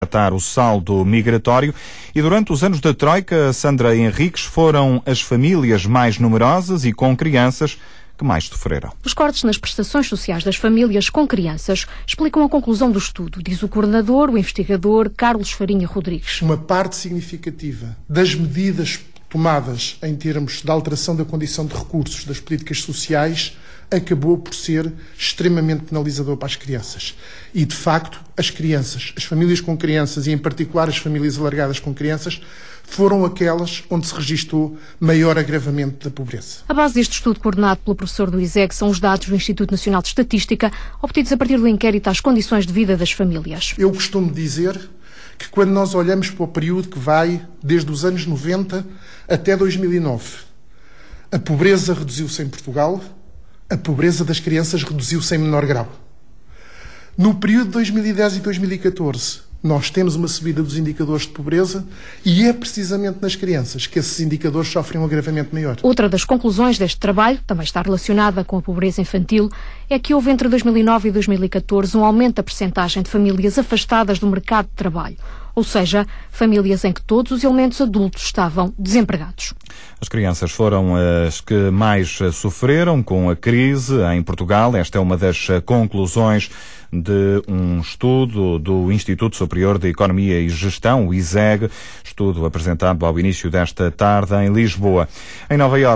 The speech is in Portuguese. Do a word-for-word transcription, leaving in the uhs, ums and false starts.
tratar o saldo migratório e durante os anos da Troika, Sandra Henriques, foram as famílias mais numerosas e com crianças que mais sofreram. Os cortes nas prestações sociais das famílias com crianças explicam a conclusão do estudo, diz o coordenador, o investigador Carlos Farinha Rodrigues. Uma parte significativa das medidas tomadas em termos da alteração da condição de recursos das políticas sociais acabou por ser extremamente penalizador para as crianças. E, de facto, as crianças, as famílias com crianças e, em particular, as famílias alargadas com crianças, foram aquelas onde se registou maior agravamento da pobreza. A base deste estudo, coordenado pelo professor do I S E G, são os dados do Instituto Nacional de Estatística, obtidos a partir do inquérito às condições de vida das famílias. Eu costumo dizer que quando nós olhamos para o período que vai desde os anos noventa até dois mil e nove, a pobreza reduziu-se em Portugal, a pobreza das crianças reduziu-se em menor grau. No período de dois mil e dez e dois mil e catorze, nós temos uma subida dos indicadores de pobreza e é precisamente nas crianças que esses indicadores sofrem um agravamento maior. Outra das conclusões deste trabalho, também está relacionada com a pobreza infantil, é que houve entre dois mil e nove e dois mil e catorze um aumento da percentagem de famílias afastadas do mercado de trabalho, ou seja, famílias em que todos os elementos adultos estavam desempregados. As crianças foram as que mais sofreram com a crise em Portugal. Esta é uma das conclusões de um estudo do Instituto Superior de Economia e Gestão, o I S E G, estudo apresentado ao início desta tarde em Lisboa. Em Nova Iorque,